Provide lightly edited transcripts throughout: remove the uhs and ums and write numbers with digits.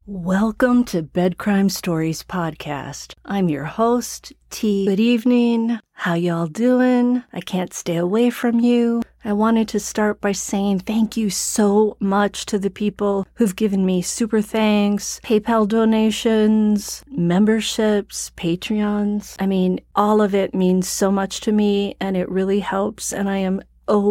Welcome to Bed Crime Stories Podcast. I'm your host, T. Good evening. How y'all doing? I can't stay away from you. I wanted to start by saying thank you so much to the people who've given me super thanks, PayPal donations, memberships, Patreons. I mean, all of it means so much to me and it really helps, and I am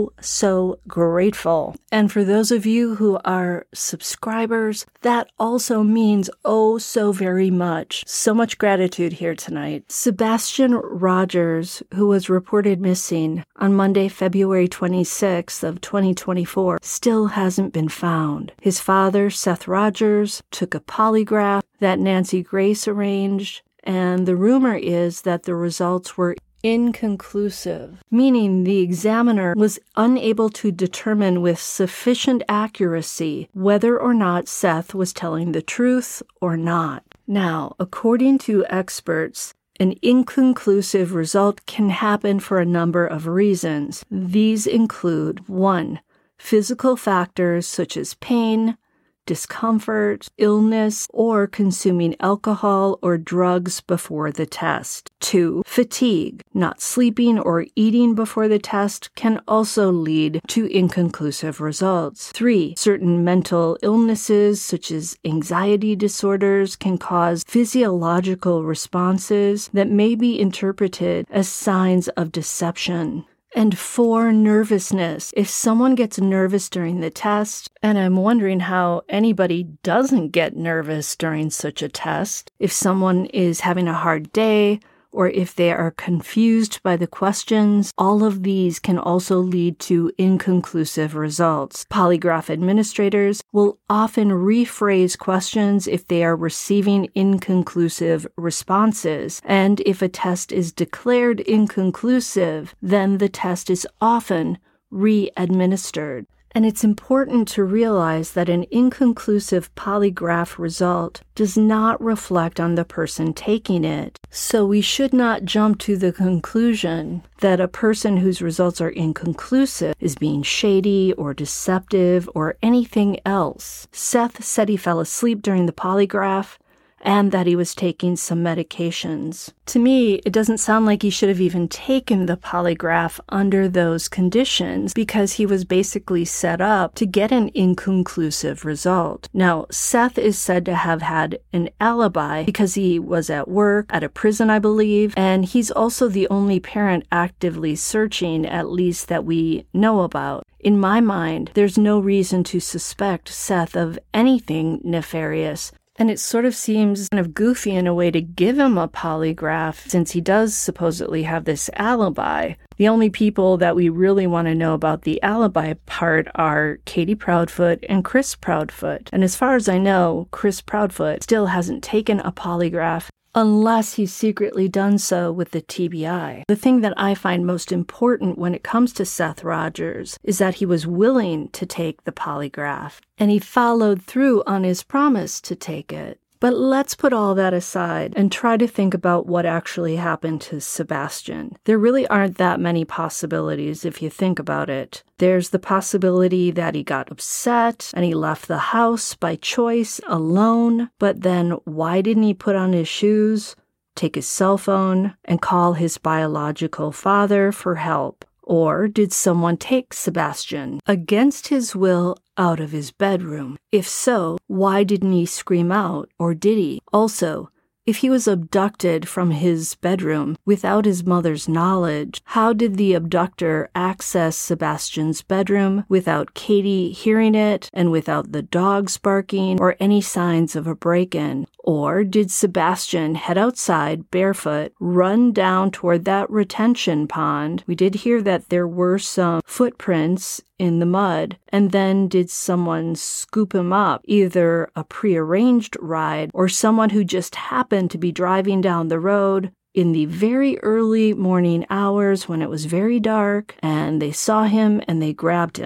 so grateful. And for those of you who are subscribers, that also means so very much. So much gratitude here tonight. Sebastian Rogers, who was reported missing on Monday, February 26th of 2024, still hasn't been found. His father, Seth Rogers, took a polygraph that Nancy Grace arranged, and the rumor is that the results were inconclusive, meaning the examiner was unable to determine with sufficient accuracy whether or not Seth was telling the truth or not. Now, according to experts, an inconclusive result can happen for a number of reasons. These include 1. Physical factors such as pain, discomfort, illness, or consuming alcohol or drugs before the test. 2. Fatigue. Not sleeping or eating before the test can also lead to inconclusive results. 3. Certain mental illnesses such as anxiety disorders can cause physiological responses that may be interpreted as signs of deception. And 4, nervousness. If someone gets nervous during the test, and I'm wondering how anybody doesn't get nervous during such a test, if someone is having a hard day, or if they are confused by the questions, all of these can also lead to inconclusive results. Polygraph administrators will often rephrase questions if they are receiving inconclusive responses, and if a test is declared inconclusive, then the test is often re-administered. And it's important to realize that an inconclusive polygraph result does not reflect on the person taking it. So we should not jump to the conclusion that a person whose results are inconclusive is being shady or deceptive or anything else. Seth said he fell asleep during the polygraph and that he was taking some medications. To me, it doesn't sound like he should have even taken the polygraph under those conditions because he was basically set up to get an inconclusive result. Now, Seth is said to have had an alibi because he was at work, at a prison, I believe, and he's also the only parent actively searching, at least that we know about. In my mind, there's no reason to suspect Seth of anything nefarious. And it sort of seems kind of goofy in a way to give him a polygraph since he does supposedly have this alibi. The only people that we really want to know about the alibi part are Katie Proudfoot and Chris Proudfoot. And as far as I know, Chris Proudfoot still hasn't taken a polygraph unless he's secretly done so with the TBI. The thing that I find most important when it comes to Seth Rogers is that he was willing to take the polygraph, and he followed through on his promise to take it. But let's put all that aside and try to think about what actually happened to Sebastian. There really aren't that many possibilities if you think about it. There's the possibility that he got upset and he left the house by choice alone, but then why didn't he put on his shoes, take his cell phone, and call his biological father for help? Or did someone take Sebastian against his will out of his bedroom? If so, why didn't he scream out, or did he? Also, if he was abducted from his bedroom without his mother's knowledge, how did the abductor access Sebastian's bedroom without Katie hearing it and without the dogs barking or any signs of a break-in? Or did Sebastian head outside barefoot, run down toward that retention pond? We did hear that there were some footprints in the mud, and then did someone scoop him up, either a prearranged ride or someone who just happened to be driving down the road in the very early morning hours when it was very dark, and they saw him and they grabbed him?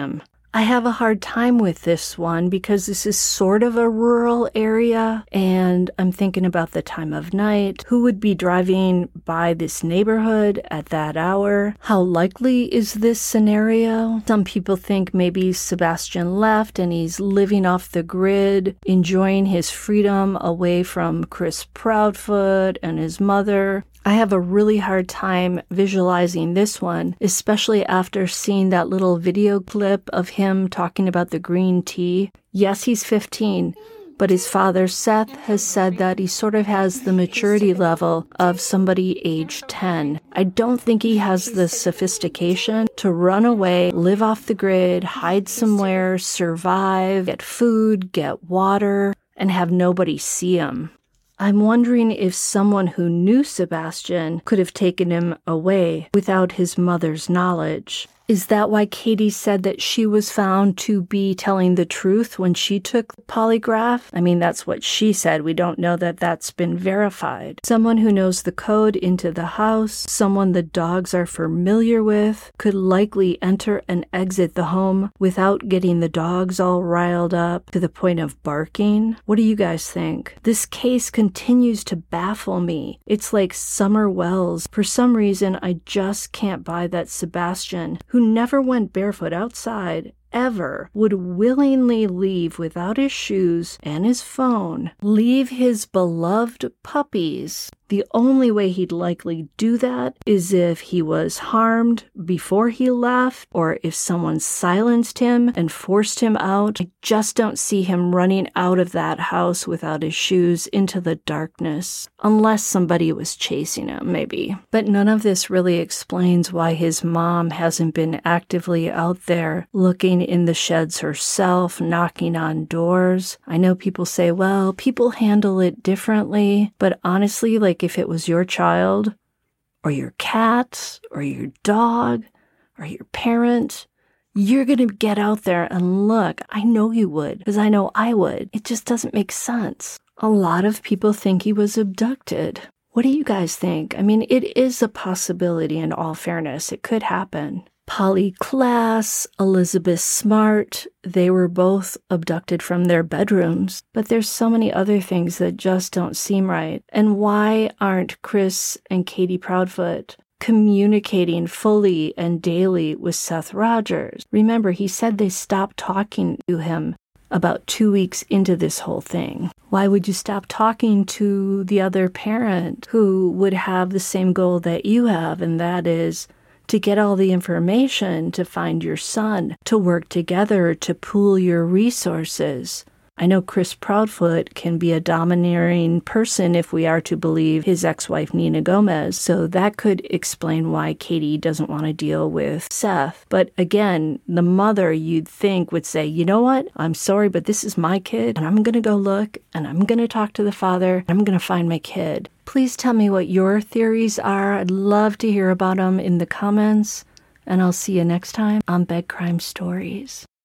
I have a hard time with this one because this is sort of a rural area, and I'm thinking about the time of night. Who would be driving by this neighborhood at that hour? How likely is this scenario? Some people think maybe Sebastian left and he's living off the grid, enjoying his freedom away from Chris Proudfoot and his mother. I have a really hard time visualizing this one, especially after seeing that little video clip of him talking about the green tea. Yes, he's 15, but his father, Seth, has said that he sort of has the maturity level of somebody age 10. I don't think he has the sophistication to run away, live off the grid, hide somewhere, survive, get food, get water, and have nobody see him. I'm wondering if someone who knew Sebastian could have taken him away without his mother's knowledge. Is that why Katie said that she was found to be telling the truth when she took the polygraph? I mean, that's what she said. We don't know that that's been verified. Someone who knows the code into the house, someone the dogs are familiar with, could likely enter and exit the home without getting the dogs all riled up to the point of barking. What do you guys think? This case continues to baffle me. It's like Summer Wells. For some reason, I just can't buy that Sebastian, who never went barefoot outside, ever, would willingly leave without his shoes and his phone, leave his beloved puppies. The only way he'd likely do that is if he was harmed before he left, or if someone silenced him and forced him out. I just don't see him running out of that house without his shoes into the darkness, unless somebody was chasing him, maybe. But none of this really explains why his mom hasn't been actively out there looking in the sheds herself, knocking on doors. I know people say, well, people handle it differently, but honestly, like if it was your child or your cat or your dog or your parent, you're going to get out there and look. I know you would, because I know I would. It just doesn't make sense. A lot of people think he was abducted. What do you guys think? I mean, it is a possibility in all fairness. It could happen. Polly Klaas, Elizabeth Smart, they were both abducted from their bedrooms. But there's so many other things that just don't seem right. And why aren't Chris and Katie Proudfoot communicating fully and daily with Seth Rogers? Remember, he said they stopped talking to him about 2 weeks into this whole thing. Why would you stop talking to the other parent who would have the same goal that you have, and that is to get all the information to find your son, to work together, to pool your resources? I know Chris Proudfoot can be a domineering person if we are to believe his ex-wife Nina Gomez, so that could explain why Katie doesn't want to deal with Seth. But again, the mother, you'd think, would say, you know what, I'm sorry, but this is my kid, and I'm going to go look, and I'm going to talk to the father, and I'm going to find my kid. Please tell me what your theories are. I'd love to hear about them in the comments, and I'll see you next time on Bed Crime Stories.